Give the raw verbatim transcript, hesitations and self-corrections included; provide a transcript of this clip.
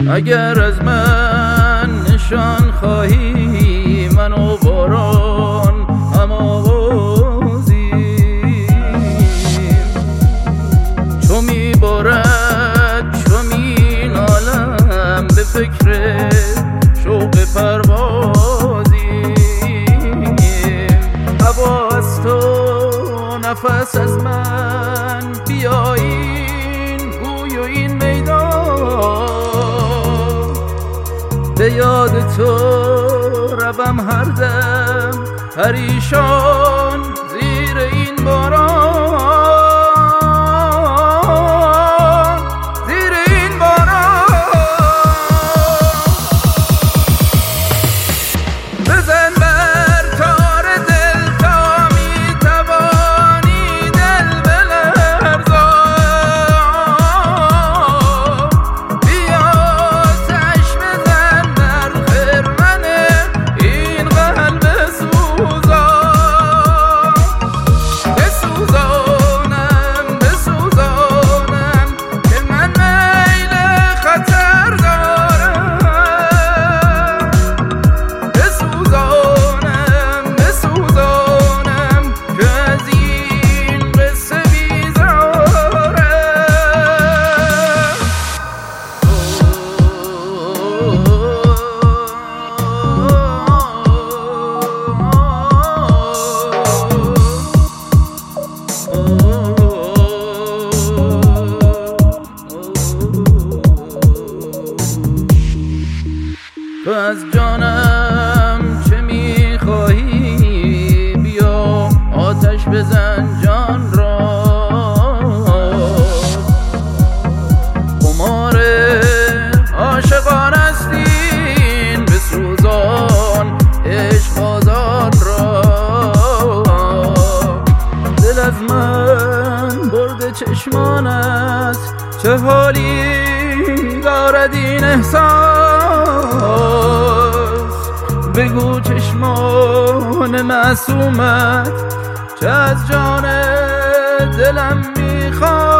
اگر از من نشان خواهی من و باران هم آوازیم، چو می بارد چو می نالم به فکر شوق پروازیم. هوا از تو نفس از من بیا این گوی و این میدان، به یاد تو روم هر دم پریشان زیر این باران، زیر این باران. بزن بر تار دل تا می توانی دل بلرزان، بیا آتش بزن بر خرمن این قلب سوزان، بسوزانم بسوزانم که من میل خطر دارم، بسوزانم بسوزانم که از این قصه بیزارم. تو از جانم چه میخواهی بیا آتش بزن جان را، خمار عاشقان است این بسوزان عشق آزاد را. دل از من برده چشمان است چه حالی دارد این احساس، بگو چشمان معصومت چه از جان دلم میخواد.